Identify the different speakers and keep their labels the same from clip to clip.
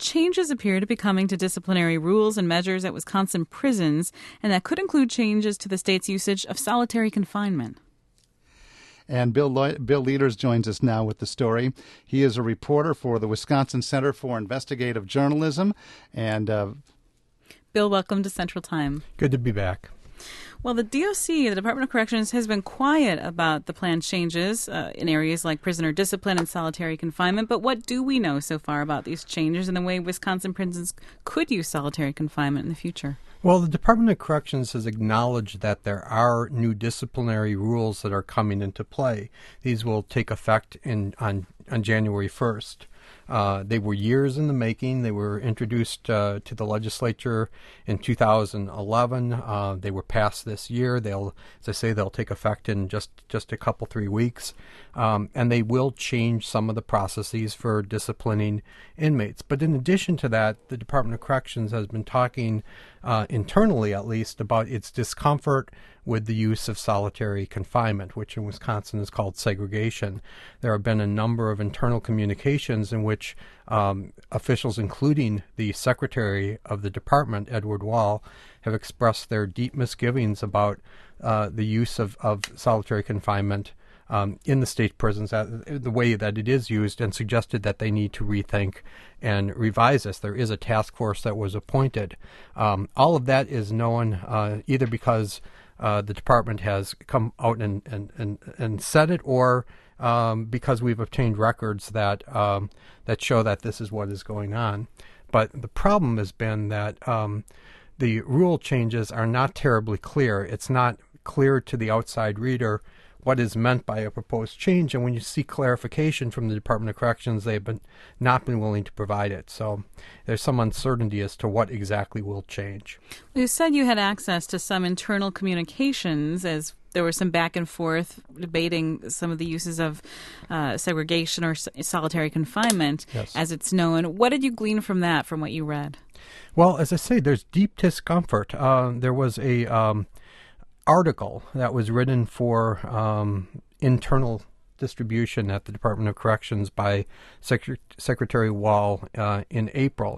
Speaker 1: changes appear to be coming to disciplinary rules and measures at Wisconsin prisons, and that could include changes to the state's usage of solitary confinement.
Speaker 2: And Bill Leaders joins us now with the story. He is a reporter for the Wisconsin Center for Investigative Journalism. And
Speaker 1: Bill, welcome to Central Time.
Speaker 3: Good to be back.
Speaker 1: Well, the DOC, the Department of Corrections, has been quiet about the planned changes in areas like prisoner discipline and solitary confinement. But what do we know so far about these changes and the way Wisconsin prisons could use solitary confinement in the future?
Speaker 3: Well, the Department of Corrections has acknowledged that there are new disciplinary rules that are coming into play. These will take effect on January 1st. They were years in the making. They were introduced to the legislature in 2011. They were passed this year. They'll take effect in just a couple, 3 weeks. And they will change some of the processes for disciplining inmates. But in addition to that, the Department of Corrections has been talking internally, at least, about its discomfort with the use of solitary confinement, which in Wisconsin is called segregation. There have been a number of internal communications in which officials, including the Secretary of the Department, Edward Wall, have expressed their deep misgivings about the use of solitary confinement in the state prisons, the way that it is used, and suggested that they need to rethink and revise this. There is a task force that was appointed. All of that is known either because the department has come out and said it, or because we've obtained records that show that this is what is going on. But the problem has been that the rule changes are not terribly clear. It's not clear to the outside reader what is meant by a proposed change, and when you seek clarification from the Department of Corrections, they've not been willing to provide it. So there's some uncertainty as to what exactly will change.
Speaker 1: You said you had access to some internal communications as there was some back and forth debating some of the uses of segregation or solitary confinement,
Speaker 3: yes,
Speaker 1: as it's known. What did you glean from that, from what you read?
Speaker 3: Well, as I say, there's deep discomfort. There was a article that was written for internal distribution at the Department of Corrections by Secretary Wall in April,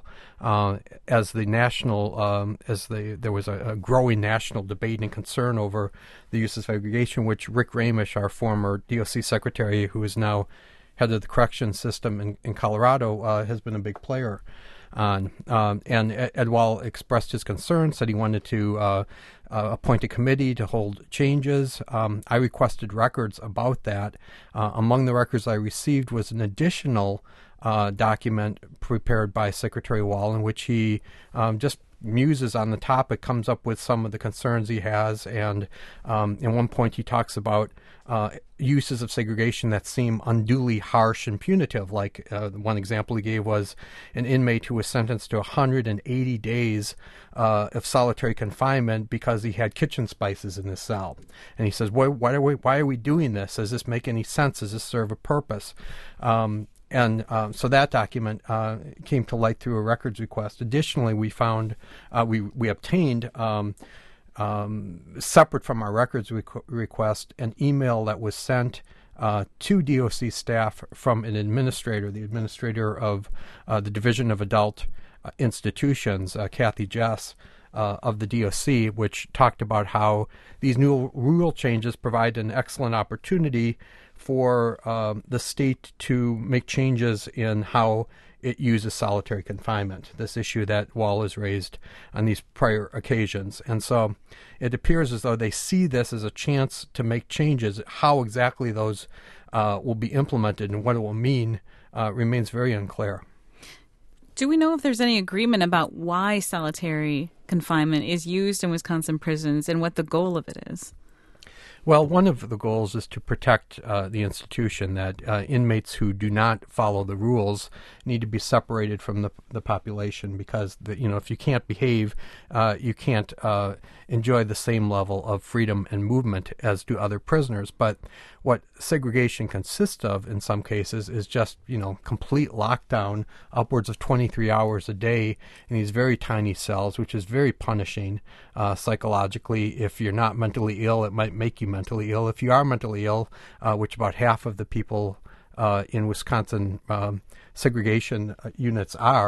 Speaker 3: as the national, there was a growing national debate and concern over the use of segregation, which Rick Ramish, our former DOC secretary, who is now head of the corrections system in Colorado, has been a big player on. And Ed Wall expressed his concern, said he wanted to appoint a committee to hold changes. I requested records about that. Among the records I received was an additional document prepared by Secretary Wall, in which he just muses on the topic, comes up with some of the concerns he has, and in one point he talks about uses of segregation that seem unduly harsh and punitive. Like one example he gave was an inmate who was sentenced to 180 days of solitary confinement because he had kitchen spices in his cell. And he says, why are we doing this? Does this make any sense? Does this serve a purpose? So that document came to light through a records request. Additionally, we found, we obtained, separate from our records request, an email that was sent to DOC staff from an administrator, the administrator of the Division of Adult Institutions, Kathy Jess, of the DOC, which talked about how these new rule changes provide an excellent opportunity for the state to make changes in how it uses solitary confinement, this issue that Wall has raised on these prior occasions. And so it appears as though they see this as a chance to make changes. How exactly those will be implemented and what it will mean remains very unclear.
Speaker 1: Do we know if there's any agreement about why solitary confinement is used in Wisconsin prisons and what the goal of it is?
Speaker 3: Well, one of the goals is to protect the institution, that inmates who do not follow the rules need to be separated from the population, because if you can't behave, you can't enjoy the same level of freedom and movement as do other prisoners. But what segregation consists of in some cases is just, complete lockdown, upwards of 23 hours a day in these very tiny cells, which is very punishing psychologically. If you're not mentally ill, it might make you mentally ill. If you are mentally ill, which about half of the people in Wisconsin segregation units are,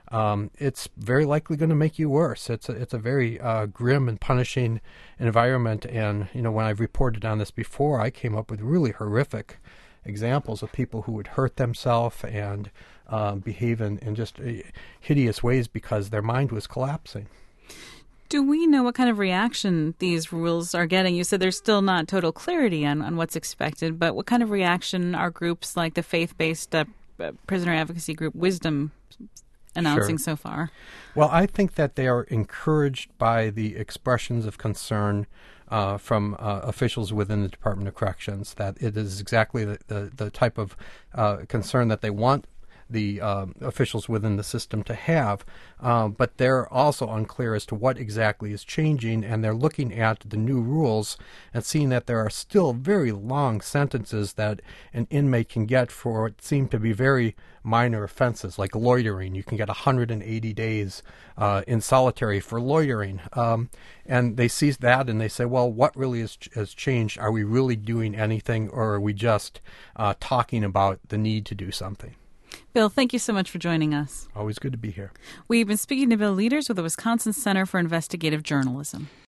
Speaker 3: it's very likely going to make you worse. It's a very grim and punishing environment. And when I've reported on this before, I came up with really horrific examples of people who would hurt themselves and behave in just hideous ways because their mind was collapsing.
Speaker 1: Do we know what kind of reaction these rules are getting? You said there's still not total clarity on what's expected, but what kind of reaction are groups like the faith-based prisoner advocacy group Wisdom announcing so far?
Speaker 3: Well, I think that they are encouraged by the expressions of concern from officials within the Department of Corrections, that it is exactly the type of concern that they want the officials within the system to have, but they're also unclear as to what exactly is changing, and they're looking at the new rules and seeing that there are still very long sentences that an inmate can get for what seem to be very minor offenses, like loitering. You can get 180 days in solitary for loitering. And they see that and they say, well, what really has changed? Are we really doing anything, or are we just talking about the need to do something?
Speaker 1: Bill, thank you so much for joining us.
Speaker 3: Always good to be here.
Speaker 1: We've been speaking to Bill Lieders with the Wisconsin Center for Investigative Journalism.